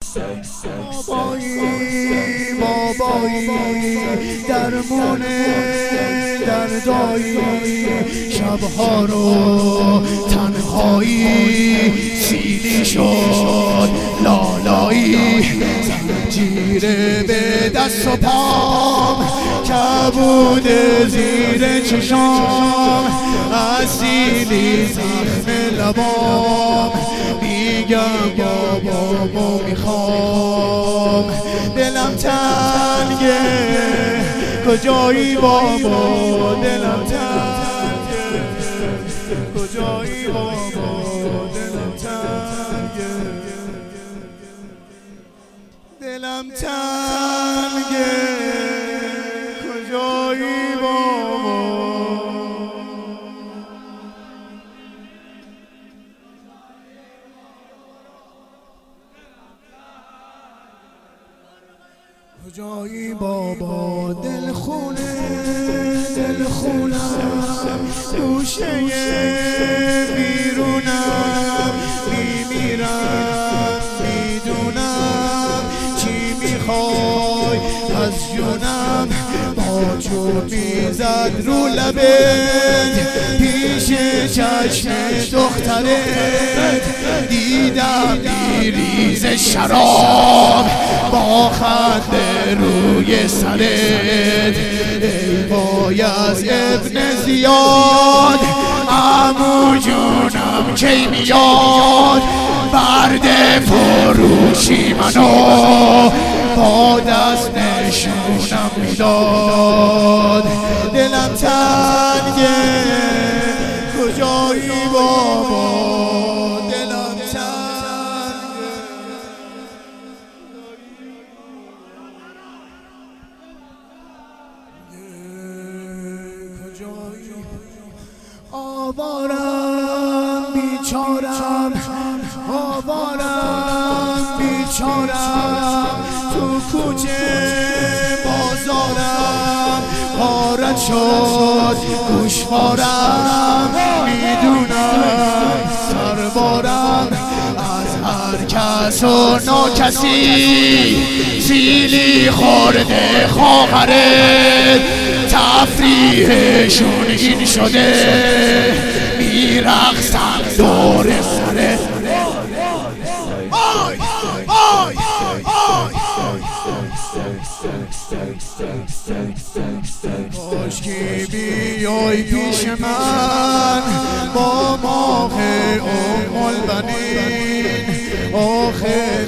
بابایی درمون دردایی، شبها رو تنهایی سیلی شد لالایی، زنجیره به دست و پام، کبود زیر چشام، اسیلی زخم لبام، میگم بابامو میخوام، دلم تنگه کجایی بابا، دلم تنگه کجایی بابا، دلم تنگه، دلم تنگه کجایی بابا. کجایی بابا، دل خونم گوشه بیرونم، میمیرم میدونم چی میخوای از جونم، باجو میزد رو لبت پیش چشم دخترت، دیدم میریز شراب با خنده روی سرت، ای بایز ابن زیاد عمو جونم کی میاد، برد فروشی منو با دست نشونم میداد، دلم تنگه کجایی بابا، دلم تنگه کجایی، آوارم بیچارم، آوارم بیچارم، تو کوچه بازارم غارت شد گوشوارم، میدونم سربارم از هر کس و ناکسی، سیلی خورده خواهرت تفریحشون این شده، میرقصن دور سرت، آی آی آی کاشکی بیای پیش من با ماه ام البنین، آخه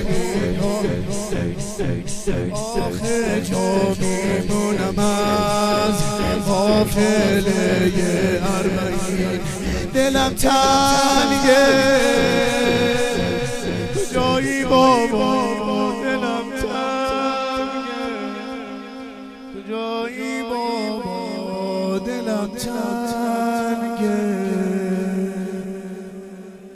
جا میمونم از قافله اربعین، دلم تنگه کجایی بابا، دلم تنگه کجایی بابا، دلم تنگه.